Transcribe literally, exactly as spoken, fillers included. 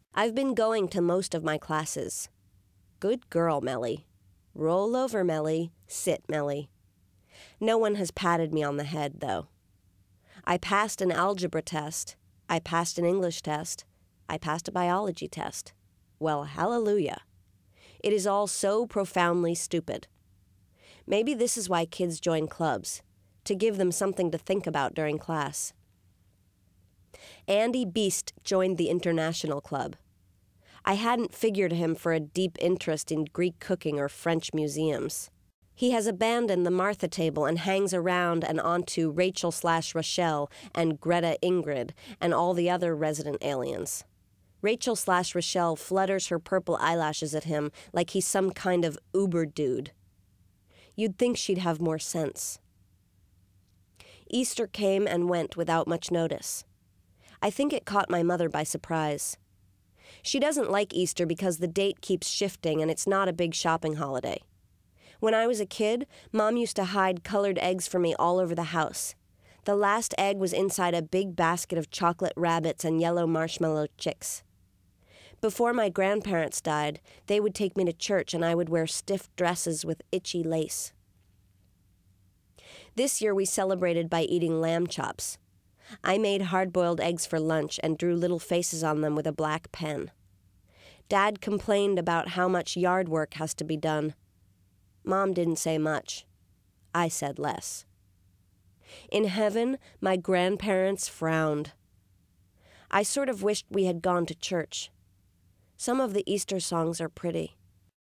I've been going to most of my classes. Good girl, Melly. Roll over, Melly. Sit, Melly. No one has patted me on the head, though. I passed an algebra test. I passed an English test. I passed a biology test. Well, hallelujah. It is all so profoundly stupid. Maybe this is why kids join clubs, to give them something to think about during class. Andy Beast joined the International Club. I hadn't figured him for a deep interest in Greek cooking or French museums. He has abandoned the Martha table and hangs around and onto Rachel slash Rochelle and Greta Ingrid and all the other resident aliens. Rachel slash Rochelle flutters her purple eyelashes at him like he's some kind of uber dude. You'd think she'd have more sense. Easter came and went without much notice. I think it caught my mother by surprise. She doesn't like Easter because the date keeps shifting and it's not a big shopping holiday. When I was a kid, Mom used to hide colored eggs for me all over the house. The last egg was inside a big basket of chocolate rabbits and yellow marshmallow chicks. Before my grandparents died, they would take me to church and I would wear stiff dresses with itchy lace. This year we celebrated by eating lamb chops. I made hard-boiled eggs for lunch and drew little faces on them with a black pen. Dad complained about how much yard work has to be done. Mom didn't say much. I said less. In heaven, my grandparents frowned. I sort of wished we had gone to church. Some of the Easter songs are pretty.